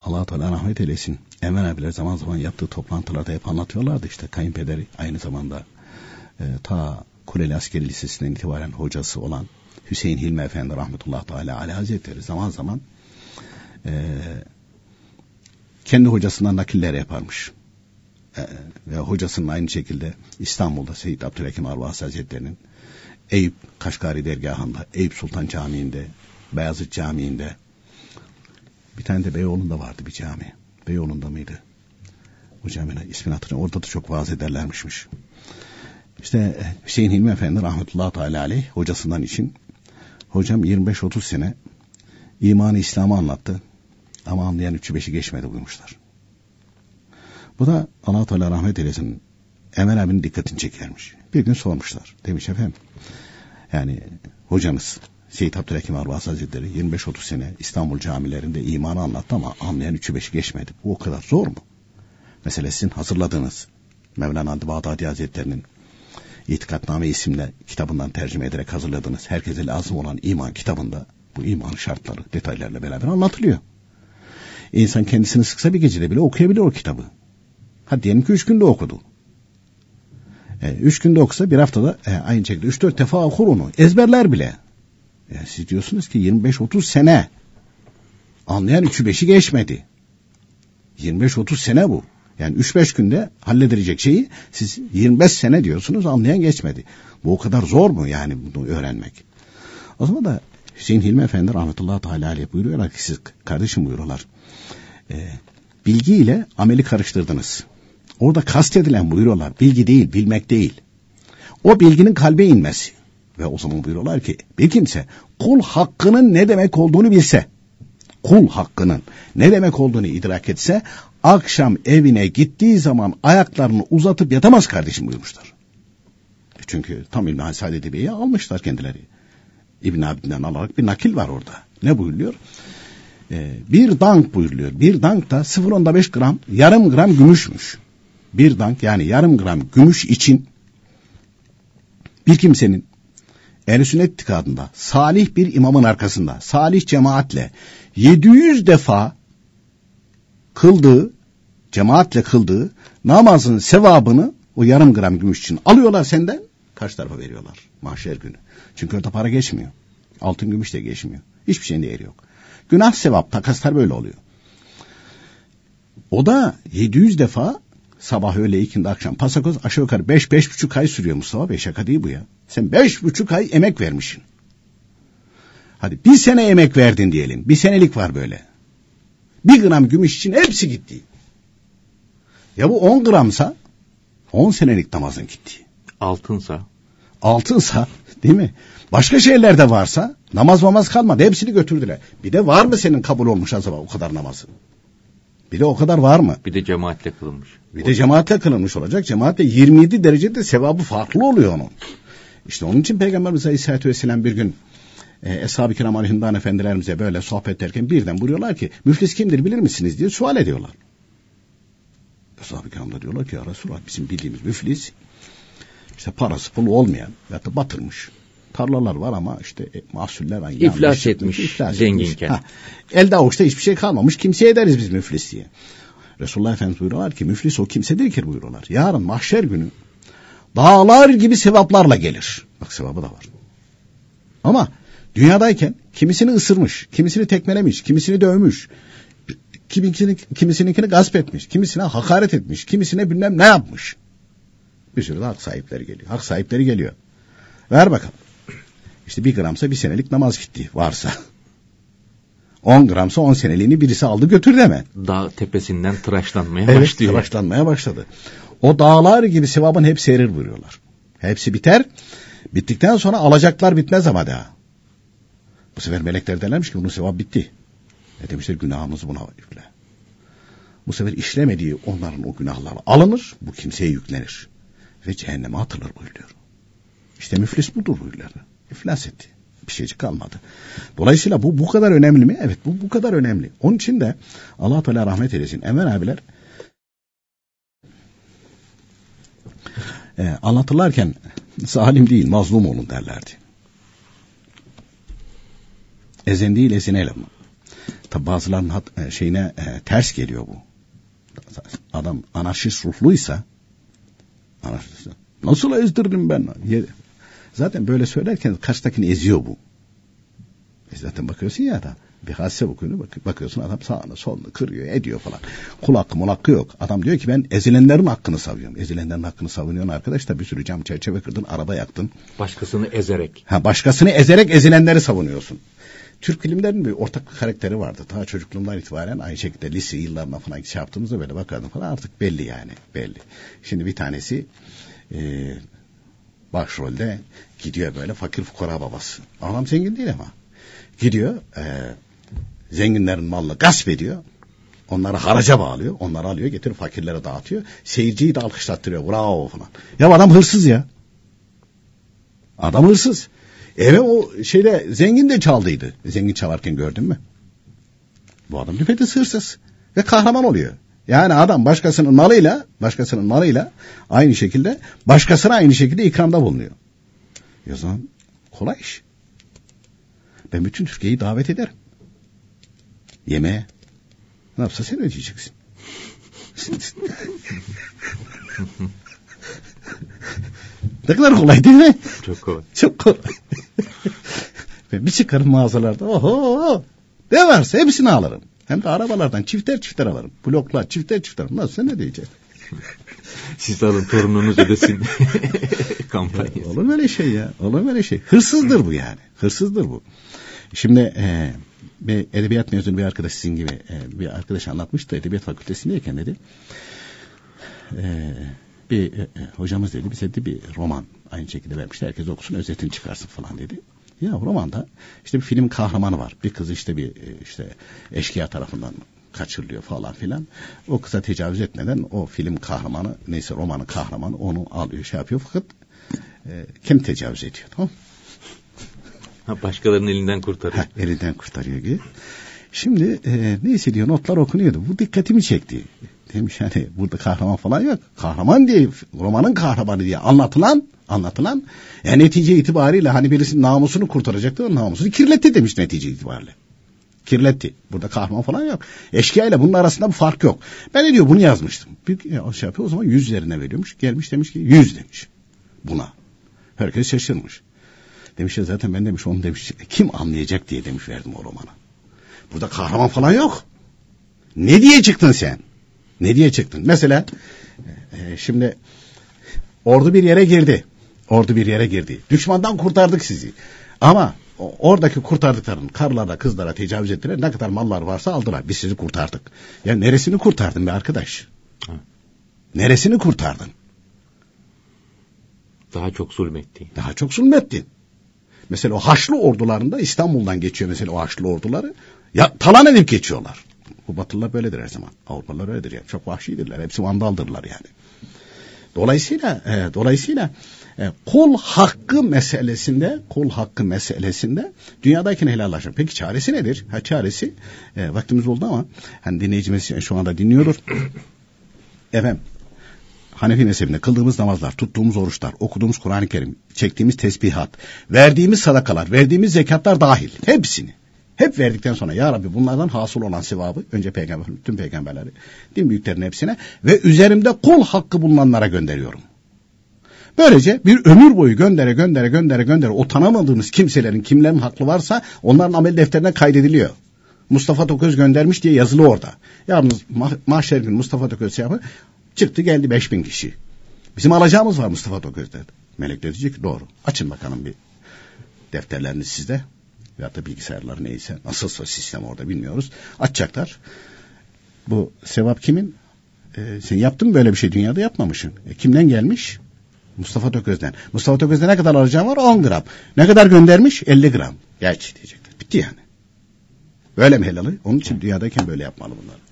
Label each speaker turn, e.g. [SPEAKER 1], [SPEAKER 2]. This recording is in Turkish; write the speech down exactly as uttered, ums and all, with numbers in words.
[SPEAKER 1] Allah Teala rahmet eylesin. Enver abiler zaman zaman yaptığı toplantılarda hep anlatıyorlardı işte kayınpederi aynı zamanda e, ta Kuleli Askeri Lisesi'nden itibaren hocası olan Hüseyin Hilmi Efendi rahmetullahi teala aleyhi hazretleri zaman zaman e, kendi hocasından nakiller yaparmış. E, ve hocasının aynı şekilde İstanbul'da Seyyid Abdülhakim Arvasi Hazretleri'nin Eyüp Kaşgari dergahında, Eyüp Sultan Camii'nde, Beyazıt Camii'nde, bir tane de Beyoğlu'nda vardı bir cami. Beyoğlu'nda mıydı? O caminin ismini hatırlıyorum. Orada da çok vaaz ederlermişmiş. İşte Hüseyin Hilmi Efendi rahmetullahi teala aleyh hocasından için hocam yirmi beş otuz sene imanı İslam'ı anlattı ama anlayan üçü beşi geçmedi buyurmuşlar. Bu da Allah Teala rahmet eylesin Emel abinin dikkatini çekermiş. Bir gün sormuşlar. Demiş efendim yani hocamız Seyyid Abdülhakim Arvasi Hazretleri yirmi beş otuz sene İstanbul camilerinde imanı anlattı ama anlayan üçü beşi geçmedi. Bu o kadar zor mu? Mesela sizin hazırladığınız Mevlana Bağdadi Hazretleri'nin İtikadname isimli kitabından tercüme ederek hazırladığınız herkese lazım olan iman kitabında bu iman şartları detaylarla beraber anlatılıyor. İnsan kendisini sıksa bir gecede bile okuyabilir o kitabı. Hadi diyelim ki üç günde okudu. E, üç günde okusa bir haftada e, aynı şekilde üç dört defa okur onu. Ezberler bile. Yani siz diyorsunuz ki yirmi beş otuz sene anlayan üçü beşi geçmedi. yirmi beş otuz sene bu. Yani üç beş günde halledilecek şeyi siz yirmi beş sene diyorsunuz anlayan geçmedi. Bu o kadar zor mu yani bunu öğrenmek? O zaman da Hüseyin Hilmi Efendi rahmetullahi teala aleyh buyuruyorlar ki siz kardeşim buyuruyorlar. E, bilgi ile ameli karıştırdınız. Orada kastedilen buyuruyorlar bilgi değil bilmek değil. O bilginin kalbe inmesi. Ve o zaman buyuruyorlar ki bir kimse kul hakkının ne demek olduğunu bilse, kul hakkının ne demek olduğunu idrak etse, akşam evine gittiği zaman ayaklarını uzatıp yatamaz kardeşim buyurmuşlar. Çünkü tam İlmihal Saadet Bey'i almışlar kendileri. İbn Abidin'den alarak bir nakil var orada. Ne buyuruyor? Ee, bir dank buyuruyor. Bir dank da sıfır virgül beş gram, yarım gram gümüşmüş. Bir dank yani yarım gram gümüş için bir kimsenin Ehl-i Sünnet itikadında salih bir imamın arkasında salih cemaatle yedi yüz defa kıldığı, cemaatle kıldığı namazın sevabını o yarım gram gümüş için alıyorlar senden, karşı tarafa veriyorlar mahşer günü. Çünkü orada para geçmiyor. Altın gümüş de geçmiyor. Hiçbir şeyin değeri yok. Günah sevap takaslar böyle oluyor. O da yedi yüz defa sabah öğle ikindi akşam pasakoz aşağı yukarı beş beş buçuk ay sürüyor Mustafa Bey, şaka değil bu ya. Sen beş buçuk ay emek vermişsin. Hadi bir sene emek verdin diyelim. Bir senelik var böyle. Bir gram gümüş için hepsi gitti. Ya bu on gramsa on senelik namazın gitti.
[SPEAKER 2] Altınsa?
[SPEAKER 1] Altınsa değil mi? Başka şeyler de varsa namaz mamaz kalmadı. Hepsini götürdüler. Bir de var mı senin kabul olmuş acaba o kadar namazın? Bir de o kadar var mı?
[SPEAKER 2] Bir de cemaatle kılınmış.
[SPEAKER 1] Bir de cemaatle kılınmış olacak. Cemaatle yirmi yedi derecede sevabı farklı oluyor onun. İşte onun için Peygamberimiz Aleyhisselatü Vesselam bir gün e, Eshab-ı Kiram Aleyhimdan efendilerimize böyle sohbet ederken birden buyuruyorlar ki müflis kimdir bilir misiniz diye sual ediyorlar. Eshab-ı Kiram da diyorlar ki ya Resulallah bizim bildiğimiz müflis işte parası pulu olmayan ya da batırmış. Tarlalar var ama işte e, mahsuller aynı.
[SPEAKER 2] İflas
[SPEAKER 1] yanlış,
[SPEAKER 2] etmiş,
[SPEAKER 1] iflas
[SPEAKER 2] zenginken.
[SPEAKER 1] Ha, elde avuçta hiçbir şey kalmamış. Kimseye ederiz biz müflis diye. Resulullah Efendimiz buyuruyorlar ki müflis o kimsedir ki buyuruyorlar. Yarın mahşer günü dağlar gibi sevaplarla gelir. Bak sevabı da var. Ama dünyadayken kimisini ısırmış, kimisini tekmelemiş, kimisini dövmüş, kimisini, kimisininkini gasp etmiş, kimisine hakaret etmiş, kimisine bilmem ne yapmış. Bir sürü de hak sahipleri geliyor. Hak sahipleri geliyor. Ver bakalım. İşte bir gramsa bir senelik namaz gitti varsa. On gramsa on seneliğini birisi aldı götürdü hemen.
[SPEAKER 2] Dağ tepesinden tıraşlanmaya
[SPEAKER 1] evet,
[SPEAKER 2] başlıyor.
[SPEAKER 1] tıraşlanmaya başladı. O dağlar gibi sevabın hepsi erir buyuruyorlar. Hepsi biter. Bittikten sonra alacaklar bitmez ama daha. Bu sefer melekler derlermiş ki bunun sevabı bitti. Ne demişler günahımız buna yükle. Bu sefer işlemediği onların o günahları alınır. Bu kimseye yüklenir. Ve cehenneme atılır buyuruyor. İşte müflis budur buyuruyor. İflas etti. Bir şeycik kalmadı. Dolayısıyla bu bu kadar önemli mi? Evet bu bu kadar önemli. Onun için de Allah Teala rahmet eylesin. Enver abiler e, anlatırlarken zalim değil mazlum olun derlerdi. Ezen değil ezine eleman. Tabi bazılarının hat, şeyine e, ters geliyor bu. Adam anarşist ruhluysa, anarşist, nasıl ezdirdim ben? Zaten böyle söylerken karşıdakini eziyor bu. E zaten bakıyorsun ya da bir hadise bakıyorsun, bak, bakıyorsun adam sağını solunu kırıyor, ediyor falan. Kul hakkı mul hakkı yok. Adam diyor ki ben ezilenlerin hakkını savunuyorum. Ezilenlerin hakkını savunuyorsun arkadaş da bir sürü cam çerçeve kırdın, araba yaktın.
[SPEAKER 2] Başkasını ezerek.
[SPEAKER 1] Ha, başkasını ezerek ezilenleri savunuyorsun. Türk filmlerinin bir ortak karakteri vardı. Ta çocukluğumdan itibaren aynı şekilde lise yıllarına falan şey yaptığımızda böyle bakardım falan, artık belli yani belli. Şimdi bir tanesi e, başrolde gidiyor böyle fakir fukara babası. Adam zengin değil ama. Gidiyor e, zenginlerin malını gasp ediyor. Onları haraca bağlıyor. Onları alıyor getirip fakirlere dağıtıyor. Seyirciyi de alkışlattırıyor. Bravo falan. Ya adam hırsız ya. Adam hırsız. Eve o şeyde zengin de çaldıydı. Zengin çalarken gördün mü? Bu adam düpedüz hırsız. Ve kahraman oluyor. Yani adam başkasının malıyla, başkasının malıyla aynı şekilde, başkasına aynı şekilde ikramda bulunuyor. O zaman kolay iş. Ben bütün Türkiye'yi davet ederim. Yemeğe. Ne yapsa sen ödeyeceksin. Ne kadar kolay değil mi?
[SPEAKER 2] Çok kolay.
[SPEAKER 1] Çok kolay. Ben bir çıkarım mağazalarda. Oho! Ne varsa hepsini alırım. Hem de arabalardan çifter çifter alırım. Bloklar çifter çifter. Nasıl ne diyecek?
[SPEAKER 2] Siz alın torununuz ödesin. Kampanyası.
[SPEAKER 1] Olur mu öyle şey ya? Olur mu öyle şey? Hırsızdır bu yani. Hırsızdır bu. Şimdi e, bir edebiyat mezunu bir arkadaş sizin gibi e, bir arkadaş anlatmıştı. Edebiyat fakültesindeyken dedi. E, bir e, hocamız dedi bize de bir roman aynı şekilde vermişti. Herkes okusun özetini çıkarsın falan dedi. Ya romanda işte bir film kahramanı var. Bir kız işte bir işte eşkıya tarafından kaçırılıyor falan filan. O kıza tecavüz etmeden o film kahramanı neyse romanın kahramanı onu alıyor şey yapıyor fakat e, kim tecavüz ediyor tamam?
[SPEAKER 2] Ha, başkalarının elinden kurtarıyor.
[SPEAKER 1] Ha, elinden kurtarıyor gibi. Şimdi e, neyse diyor notlar okunuyordu. Bu dikkatimi çekti. Demiş yani burada kahraman falan yok. Kahraman diye romanın kahramanı diye anlatılan anlatılan yani netice itibariyle hani birisinin namusunu kurtaracaktı o namusunu kirletti demiş netice itibariyle. Kirletti. Burada kahraman falan yok. Eşkıya ile bunun arasında bir fark yok. Ben de diyor bunu yazmıştım. Bir şey yapıyor o zaman yüz üzerine veriyormuş. Gelmiş demiş ki yüz demiş. Buna. Herkes şaşırmış. Demiş ya zaten ben demiş onu demiş kim anlayacak diye demiş verdim o romanı. Burada kahraman falan yok. Ne diye çıktın sen? Ne diye çıktın? Mesela e, şimdi ordu bir yere girdi. Ordu bir yere girdi. Düşmandan kurtardık sizi. Ama oradaki kurtardıkların karılara kızlara tecavüz ettiler. Ne kadar mallar varsa aldılar. Biz sizi kurtardık. Ya neresini kurtardın be arkadaş? Hı. Neresini kurtardın?
[SPEAKER 2] Daha çok zulmettin.
[SPEAKER 1] Daha çok zulmettin. Mesela o Haçlı ordularında İstanbul'dan geçiyor mesela o Haçlı orduları. Ya talan edip geçiyorlar. Bu Batılılar böyledir her zaman. Avrupalılar öyledir yani. Çok vahşidirler. Hepsi vandaldırlar yani. Dolayısıyla e, dolayısıyla e, kul hakkı meselesinde kul hakkı meselesinde dünyadakine helallaşır. Peki çaresi nedir? Ha çaresi e, vaktimiz oldu ama hani dinleyicimiz şu anda dinliyordur. Efendim Hanefi mezhebinde kıldığımız namazlar, tuttuğumuz oruçlar, okuduğumuz Kur'an-ı Kerim, çektiğimiz tesbihat, verdiğimiz sadakalar, verdiğimiz zekatlar dahil hepsini hep verdikten sonra ya Rabbi bunlardan hasıl olan sevabı önce peygamber, tüm peygamberleri, din büyüklerin hepsine ve üzerimde kul hakkı bulunanlara gönderiyorum. Böylece bir ömür boyu göndere göndere göndere göndere o tanımadığımız kimselerin kimlerin haklı varsa onların amel defterine kaydediliyor. Mustafa Toköz göndermiş diye yazılı orada. Yalnız ma- mahşer günü Mustafa Toköz şey yapıyor. Çıktı geldi beş bin kişi. Bizim alacağımız var Mustafa Toköz'de. Melekler diyecek ki doğru. Açın bakalım bir defterleriniz sizde. Ya da bilgisayarlar neyse. Nasılsa sistem orada bilmiyoruz. Açacaklar. Bu sevap kimin? Ee, sen yaptın mı böyle bir şey? Dünyada yapmamışsın. E, kimden gelmiş? Mustafa Toköz'den. Mustafa Toköz'de ne kadar alacağım var? on gram. Ne kadar göndermiş? elli gram. Gerçi diyecekler. Bitti yani. Böyle mi helalı? Onun için dünyadayken böyle yapmalı bunlar.